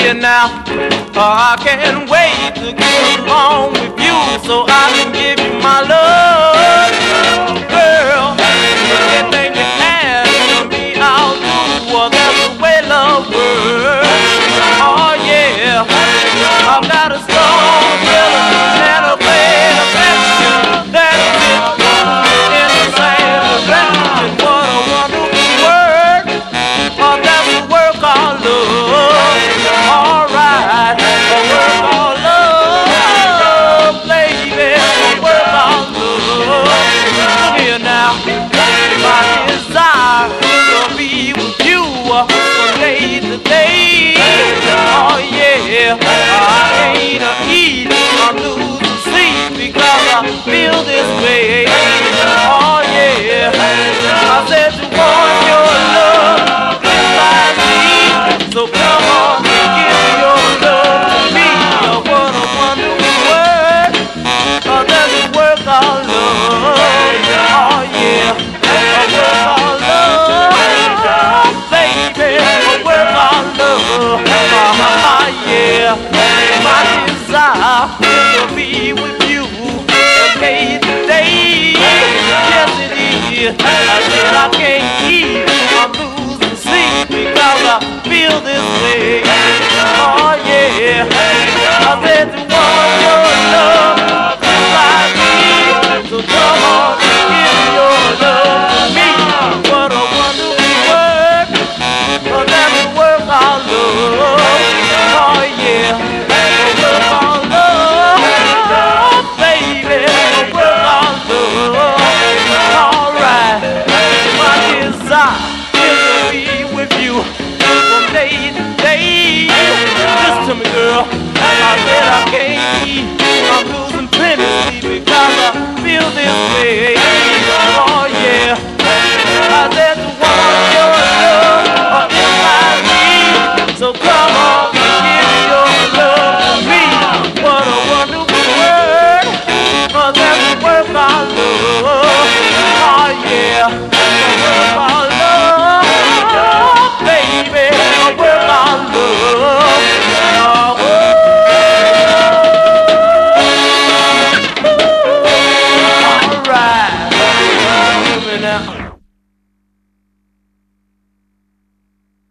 here now. I can't wait to get along with you so I can give you my love. Girl, anything you ask of me, I'll do. Well, that's the way love works. Oh yeah, I've got a strong feeling and a plain affection that fits in the same direction. What a wonderful work. Oh, that's the work of love. All right, a work of love, baby, a work of love. Look here now, my desire to be with you from day to day. Oh yeah, I can't eat, I'm losing sleep because I feel this way. Oh yeah, I said you want your love inside me, so come on.